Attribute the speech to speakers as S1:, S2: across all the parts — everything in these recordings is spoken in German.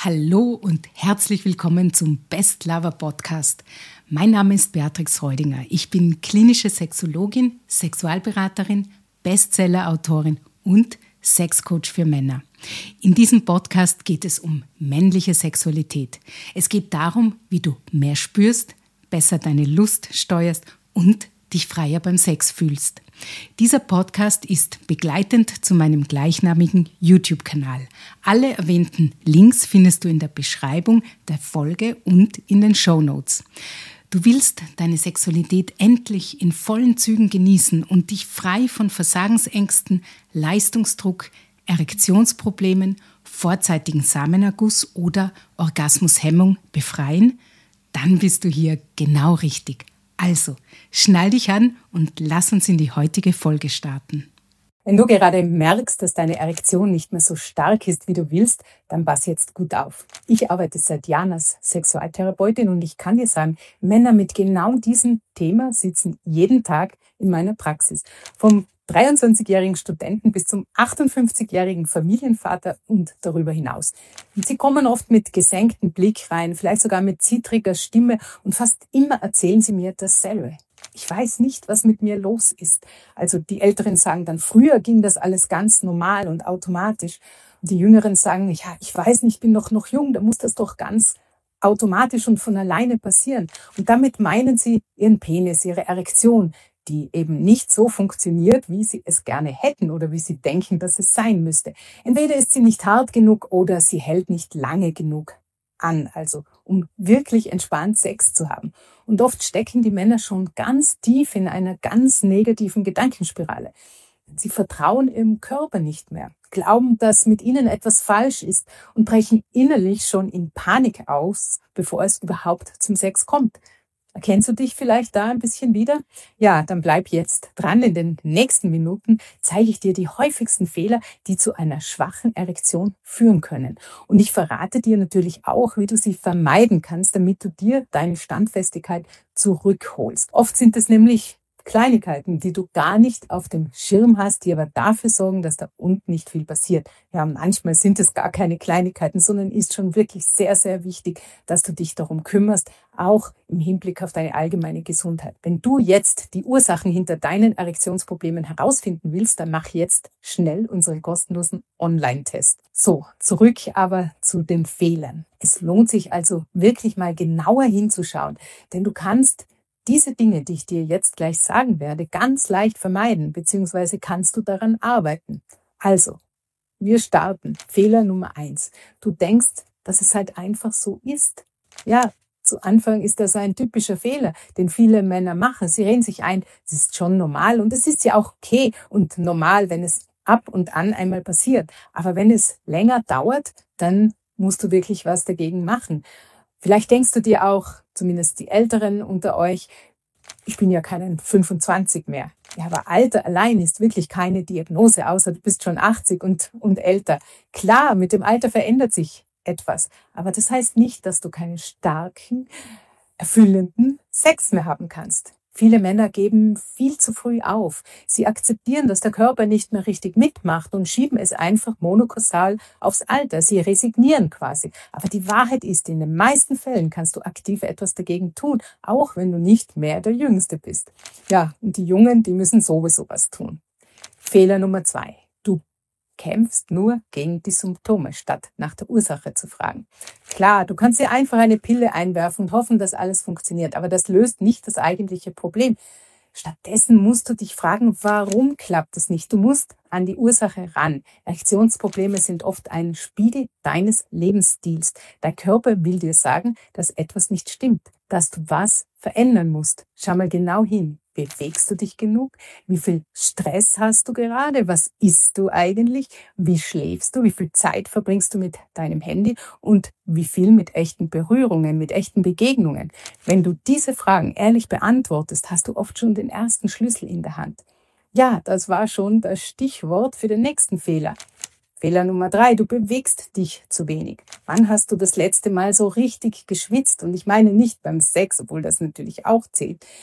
S1: Hallo und herzlich willkommen zum Best Lover Podcast. Mein Name ist Beatrix Reudinger. Ich bin klinische Sexologin, Sexualberaterin, Bestseller-Autorin und Sexcoach für Männer. In diesem Podcast geht es um männliche Sexualität. Es geht darum, wie du mehr spürst, besser deine Lust steuerst und dich freier beim Sex fühlst. Dieser Podcast ist begleitend zu meinem gleichnamigen YouTube-Kanal. Alle erwähnten Links findest du in der Beschreibung der Folge und in den Shownotes. Du willst deine Sexualität endlich in vollen Zügen genießen und dich frei von Versagensängsten, Leistungsdruck, Erektionsproblemen, vorzeitigen Samenerguss oder Orgasmushemmung befreien? Dann bist du hier genau richtig. Also, schnall dich an und lass uns in die heutige Folge starten.
S2: Wenn du gerade merkst, dass deine Erektion nicht mehr so stark ist, wie du willst, dann pass jetzt gut auf. Ich arbeite seit Jahren als Sexualtherapeutin und ich kann dir sagen, Männer mit genau diesem Thema sitzen jeden Tag in meiner Praxis. Vom 23-jährigen Studenten bis zum 58-jährigen Familienvater und darüber hinaus. Und sie kommen oft mit gesenktem Blick rein, vielleicht sogar mit zittriger Stimme und fast immer erzählen sie mir dasselbe. Ich weiß nicht, was mit mir los ist. Also die Älteren sagen dann, früher ging das alles ganz normal und automatisch. Und die Jüngeren sagen, ja, ich weiß nicht, ich bin doch noch jung, da muss das doch ganz automatisch und von alleine passieren. Und damit meinen sie ihren Penis, ihre Erektion, die eben nicht so funktioniert, wie sie es gerne hätten oder wie sie denken, dass es sein müsste. Entweder ist sie nicht hart genug oder sie hält nicht lange genug an, also um wirklich entspannt Sex zu haben. Und oft stecken die Männer schon ganz tief in einer ganz negativen Gedankenspirale. Sie vertrauen ihrem Körper nicht mehr, glauben, dass mit ihnen etwas falsch ist und brechen innerlich schon in Panik aus, bevor es überhaupt zum Sex kommt. Erkennst du dich vielleicht da ein bisschen wieder? Ja, dann bleib jetzt dran. In den nächsten Minuten zeige ich dir die häufigsten Fehler, die zu einer schwachen Erektion führen können. Und ich verrate dir natürlich auch, wie du sie vermeiden kannst, damit du dir deine Standfestigkeit zurückholst. Oft sind es nämlich Kleinigkeiten, die du gar nicht auf dem Schirm hast, die aber dafür sorgen, dass da unten nicht viel passiert. Ja, manchmal sind es gar keine Kleinigkeiten, sondern ist schon wirklich sehr, sehr wichtig, dass du dich darum kümmerst, auch im Hinblick auf deine allgemeine Gesundheit. Wenn du jetzt die Ursachen hinter deinen Erektionsproblemen herausfinden willst, dann mach jetzt schnell unseren kostenlosen Online-Test. So, zurück aber zu den Fehlern. Es lohnt sich also wirklich mal genauer hinzuschauen, denn du kannst diese Dinge, die ich dir jetzt gleich sagen werde, ganz leicht vermeiden, beziehungsweise kannst du daran arbeiten. Also, wir starten. Fehler Nummer 1. Du denkst, dass es halt einfach so ist. Ja, zu Anfang ist das ein typischer Fehler, den viele Männer machen. Sie reden sich ein, es ist schon normal und es ist ja auch okay und normal, wenn es ab und an einmal passiert. Aber wenn es länger dauert, dann musst du wirklich was dagegen machen. Vielleicht denkst du dir auch, zumindest die Älteren unter euch, ich bin ja keinen 25 mehr. Ja, aber Alter allein ist wirklich keine Diagnose, außer du bist schon 80 und älter. Klar, mit dem Alter verändert sich etwas, aber das heißt nicht, dass du keinen starken, erfüllenden Sex mehr haben kannst. Viele Männer geben viel zu früh auf. Sie akzeptieren, dass der Körper nicht mehr richtig mitmacht und schieben es einfach monokausal aufs Alter. Sie resignieren quasi. Aber die Wahrheit ist, in den meisten Fällen kannst du aktiv etwas dagegen tun, auch wenn du nicht mehr der Jüngste bist. Ja, und die Jungen, die müssen sowieso was tun. Fehler Nummer 2. Du kämpfst nur gegen die Symptome, statt nach der Ursache zu fragen. Klar, du kannst dir einfach eine Pille einwerfen und hoffen, dass alles funktioniert, aber das löst nicht das eigentliche Problem. Stattdessen musst du dich fragen, warum klappt es nicht? Du musst an die Ursache ran. Erektionsprobleme sind oft ein Spiegel deines Lebensstils. Der Körper will dir sagen, dass etwas nicht stimmt, dass du was verändern musst. Schau mal genau hin. Bewegst du dich genug? Wie viel Stress hast du gerade? Was isst du eigentlich? Wie schläfst du? Wie viel Zeit verbringst du mit deinem Handy? Und wie viel mit echten Berührungen, mit echten Begegnungen? Wenn du diese Fragen ehrlich beantwortest, hast du oft schon den ersten Schlüssel in der Hand. Ja, das war schon das Stichwort für den nächsten Fehler. Fehler Nummer 3, du bewegst dich zu wenig. Wann hast du das letzte Mal so richtig geschwitzt? Und ich meine nicht beim Sex, obwohl das natürlich auch zählt.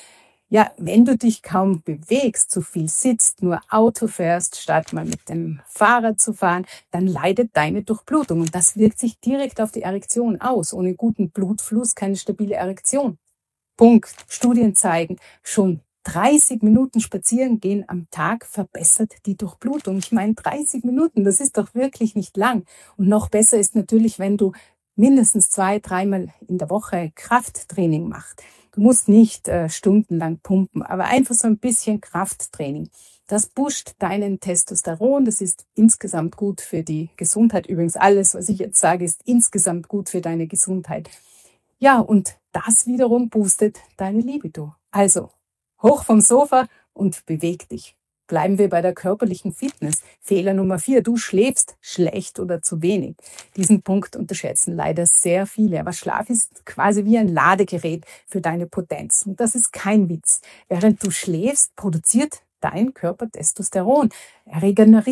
S2: Ja, wenn du dich kaum bewegst, zu viel sitzt, nur Auto fährst, statt mal mit dem Fahrrad zu fahren, dann leidet deine Durchblutung. Und das wirkt sich direkt auf die Erektion aus. Ohne guten Blutfluss keine stabile Erektion. Punkt. Studien zeigen, schon 30 Minuten spazieren gehen am Tag verbessert die Durchblutung. Ich meine, 30 Minuten, das ist doch wirklich nicht lang. Und noch besser ist natürlich, wenn du mindestens 2-3 Mal in der Woche Krafttraining machst. Du musst nicht stundenlang pumpen, aber einfach so ein bisschen Krafttraining. Das pusht deinen Testosteron. Das ist insgesamt gut für die Gesundheit. Übrigens alles, was ich jetzt sage, ist insgesamt gut für deine Gesundheit. Ja, und das wiederum boostet deine Libido. Also, hoch vom Sofa und beweg dich. Bleiben wir bei der körperlichen Fitness. Fehler Nummer 4, du schläfst schlecht oder zu wenig. Diesen Punkt unterschätzen leider sehr viele. Aber Schlaf ist quasi wie ein Ladegerät für deine Potenz. Und das ist kein Witz. Während du schläfst, produziert dein Körper Testosteron. Er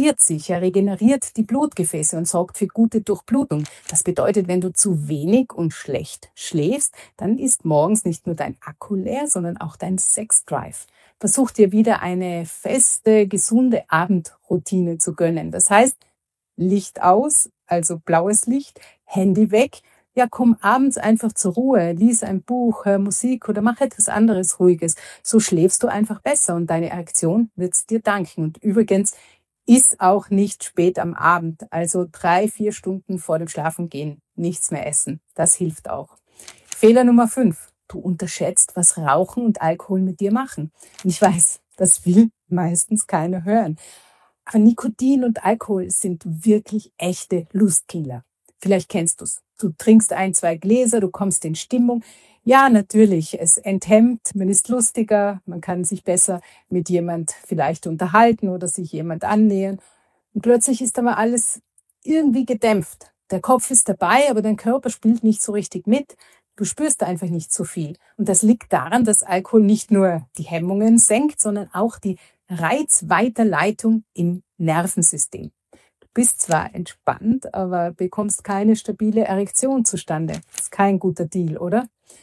S2: regeneriert die Blutgefäße und sorgt für gute Durchblutung. Das bedeutet, wenn du zu wenig und schlecht schläfst, dann ist morgens nicht nur dein Akku leer, sondern auch dein Sexdrive. Versuch dir wieder eine feste, gesunde Abendroutine zu gönnen. Das heißt, Licht aus, also blaues Licht, Handy weg. Ja, komm abends einfach zur Ruhe, lies ein Buch, hör Musik oder mach etwas anderes Ruhiges. So schläfst du einfach besser und deine Erektion wird's dir danken. Und übrigens, iss auch nicht spät am Abend, also 3-4 Stunden vor dem Schlafengehen nichts mehr essen. Das hilft auch. Fehler Nummer 5. Du unterschätzt, was Rauchen und Alkohol mit dir machen. Und ich weiß, das will meistens keiner hören. Aber Nikotin und Alkohol sind wirklich echte Lustkiller. Vielleicht kennst du's. Du trinkst 1-2 Gläser, du kommst in Stimmung. Ja, natürlich, es enthemmt, man ist lustiger, man kann sich besser mit jemand vielleicht unterhalten oder sich jemand annähern. Und plötzlich ist aber alles irgendwie gedämpft. Der Kopf ist dabei, aber dein Körper spielt nicht so richtig mit. Du spürst einfach nicht so viel. Und das liegt daran, dass Alkohol nicht nur die Hemmungen senkt, sondern auch die Reizweiterleitung im Nervensystem. Du bist zwar entspannt, aber bekommst keine stabile Erektion zustande. Das ist kein guter Deal, oder?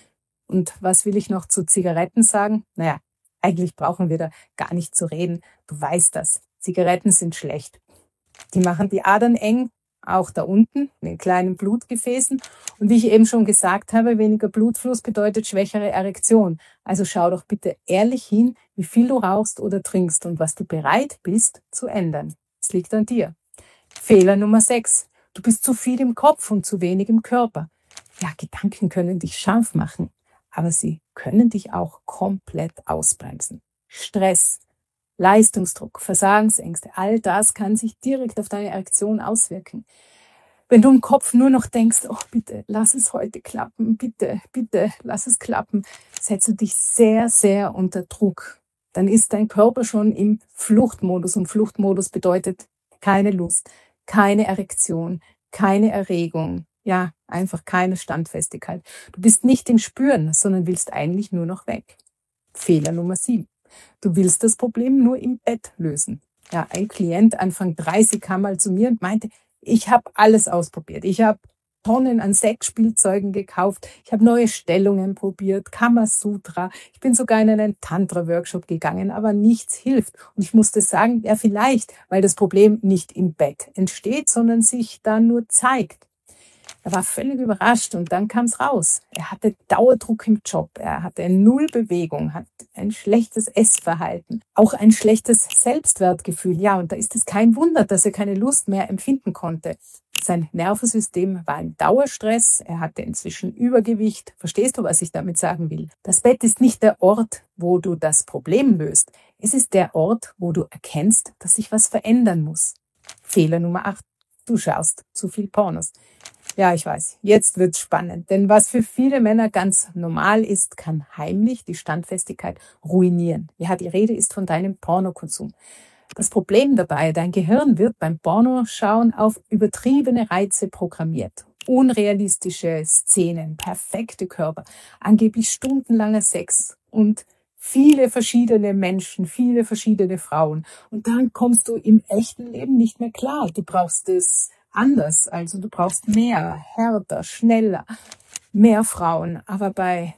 S2: Und was will ich noch zu Zigaretten sagen? Naja, eigentlich brauchen wir da gar nicht zu reden. Du weißt das. Zigaretten sind schlecht. Die machen die Adern eng, auch da unten, in den kleinen Blutgefäßen. Und wie ich eben schon gesagt habe, weniger Blutfluss bedeutet schwächere Erektion. Also schau doch bitte ehrlich hin, wie viel du rauchst oder trinkst und was du bereit bist zu ändern. Es liegt an dir. Fehler Nummer 6. Du bist zu viel im Kopf und zu wenig im Körper. Ja, Gedanken können dich scharf machen, aber sie können dich auch komplett ausbremsen. Stress, Leistungsdruck, Versagensängste, all das kann sich direkt auf deine Erektion auswirken. Wenn du im Kopf nur noch denkst, oh bitte, lass es heute klappen, bitte, bitte, lass es klappen, setzt du dich sehr, sehr unter Druck. Dann ist dein Körper schon im Fluchtmodus und Fluchtmodus bedeutet keine Lust, keine Erektion, keine Erregung, ja, einfach keine Standfestigkeit. Du bist nicht im Spüren, sondern willst eigentlich nur noch weg. Fehler Nummer 7. Du willst das Problem nur im Bett lösen. Ja, ein Klient Anfang 30 kam mal zu mir und meinte, ich habe alles ausprobiert. Ich habe Tonnen an Sexspielzeugen gekauft. Ich habe neue Stellungen probiert, Kamasutra. Ich bin sogar in einen Tantra-Workshop gegangen, aber nichts hilft. Und ich musste sagen, ja vielleicht, weil das Problem nicht im Bett entsteht, sondern sich da nur zeigt. Er war völlig überrascht und dann kam es raus. Er hatte Dauerdruck im Job, er hatte null Bewegung, hat ein schlechtes Essverhalten, auch ein schlechtes Selbstwertgefühl. Ja, und da ist es kein Wunder, dass er keine Lust mehr empfinden konnte. Sein Nervensystem war im Dauerstress, er hatte inzwischen Übergewicht. Verstehst du, was ich damit sagen will? Das Bett ist nicht der Ort, wo du das Problem löst. Es ist der Ort, wo du erkennst, dass sich was verändern muss. Fehler Nummer 8. Du schaust zu viel Pornos. Ja, ich weiß, jetzt wird's spannend, denn was für viele Männer ganz normal ist, kann heimlich die Standfestigkeit ruinieren. Ja, die Rede ist von deinem Pornokonsum. Das Problem dabei, dein Gehirn wird beim Pornoschauen auf übertriebene Reize programmiert. Unrealistische Szenen, perfekte Körper, angeblich stundenlanger Sex und viele verschiedene Menschen, viele verschiedene Frauen. Und dann kommst du im echten Leben nicht mehr klar. Du brauchst es anders, also du brauchst mehr, härter, schneller, mehr Frauen. Aber bei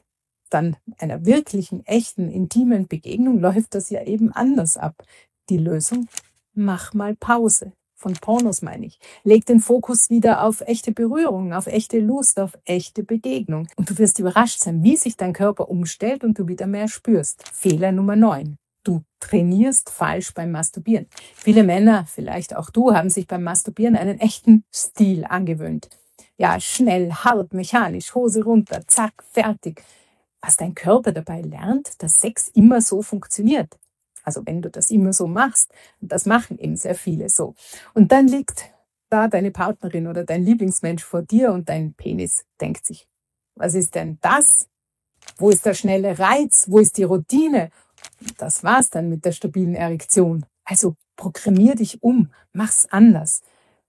S2: dann einer wirklichen, echten, intimen Begegnung läuft das ja eben anders ab. Die Lösung? Mach mal Pause. Von Pornos meine ich. Leg den Fokus wieder auf echte Berührung, auf echte Lust, auf echte Begegnung. Und du wirst überrascht sein, wie sich dein Körper umstellt und du wieder mehr spürst. Fehler Nummer 9. Du trainierst falsch beim Masturbieren. Viele Männer, vielleicht auch du, haben sich beim Masturbieren einen echten Stil angewöhnt. Ja, schnell, hart, mechanisch, Hose runter, zack, fertig. Was dein Körper dabei lernt, dass Sex immer so funktioniert. Also wenn du das immer so machst, und das machen eben sehr viele so. Und dann liegt da deine Partnerin oder dein Lieblingsmensch vor dir und dein Penis denkt sich, was ist denn das? Wo ist der schnelle Reiz? Wo ist die Routine? Und das war's dann mit der stabilen Erektion. Also programmier dich um, mach's anders.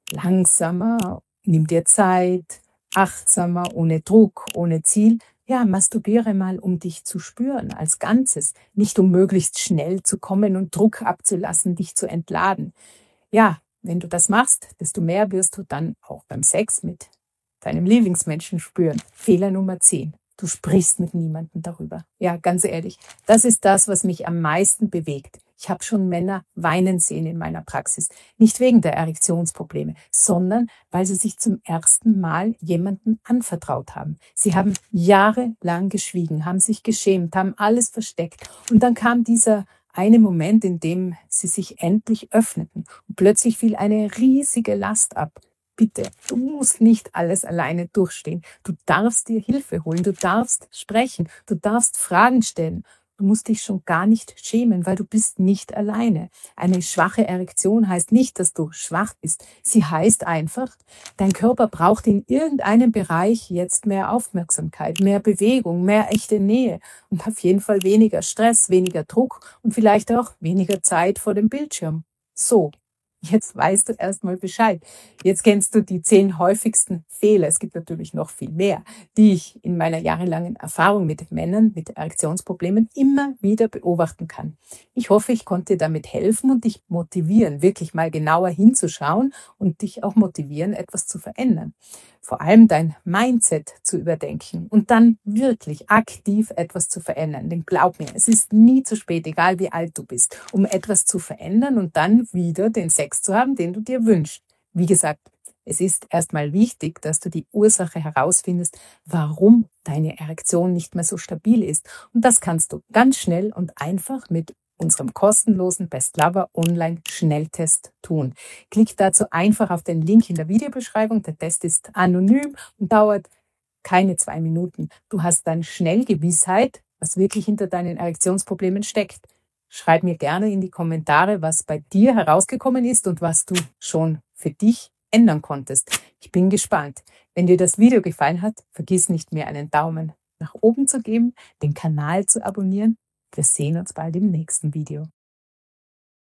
S2: Langsamer, nimm dir Zeit, achtsamer, ohne Druck, ohne Ziel. Ja, masturbiere mal, um dich zu spüren als Ganzes, nicht um möglichst schnell zu kommen und Druck abzulassen, dich zu entladen. Ja, wenn du das machst, desto mehr wirst du dann auch beim Sex mit deinem Lieblingsmenschen spüren. Fehler Nummer 10. Du sprichst mit niemandem darüber. Ja, ganz ehrlich, das ist das, was mich am meisten bewegt. Ich habe schon Männer weinen sehen in meiner Praxis. Nicht wegen der Erektionsprobleme, sondern weil sie sich zum ersten Mal jemandem anvertraut haben. Sie haben jahrelang geschwiegen, haben sich geschämt, haben alles versteckt. Und dann kam dieser eine Moment, in dem sie sich endlich öffneten. Und plötzlich fiel eine riesige Last ab. Bitte, du musst nicht alles alleine durchstehen. Du darfst dir Hilfe holen, du darfst sprechen, du darfst Fragen stellen. Du musst dich schon gar nicht schämen, weil du bist nicht alleine. Eine schwache Erektion heißt nicht, dass du schwach bist. Sie heißt einfach, dein Körper braucht in irgendeinem Bereich jetzt mehr Aufmerksamkeit, mehr Bewegung, mehr echte Nähe und auf jeden Fall weniger Stress, weniger Druck und vielleicht auch weniger Zeit vor dem Bildschirm. So. Jetzt weißt du erstmal Bescheid. Jetzt kennst du die 10 häufigsten Fehler. Es gibt natürlich noch viel mehr, die ich in meiner jahrelangen Erfahrung mit Männern mit Erektionsproblemen immer wieder beobachten kann. Ich hoffe, ich konnte dir damit helfen und dich motivieren, wirklich mal genauer hinzuschauen und dich auch motivieren, etwas zu verändern. Vor allem dein Mindset zu überdenken und dann wirklich aktiv etwas zu verändern. Denn glaub mir, es ist nie zu spät, egal wie alt du bist, um etwas zu verändern und dann wieder den Sex zu haben, den du dir wünschst. Wie gesagt, es ist erstmal wichtig, dass du die Ursache herausfindest, warum deine Erektion nicht mehr so stabil ist. Und das kannst du ganz schnell und einfach mit unserem kostenlosen Best Lover Online Schnelltest tun. Klick dazu einfach auf den Link in der Videobeschreibung. Der Test ist anonym und dauert keine 2 Minuten. Du hast dann schnell Gewissheit, was wirklich hinter deinen Erektionsproblemen steckt. Schreib mir gerne in die Kommentare, was bei dir herausgekommen ist und was du schon für dich ändern konntest. Ich bin gespannt. Wenn dir das Video gefallen hat, vergiss nicht, mir einen Daumen nach oben zu geben, den Kanal zu abonnieren. Wir sehen uns bald im nächsten Video.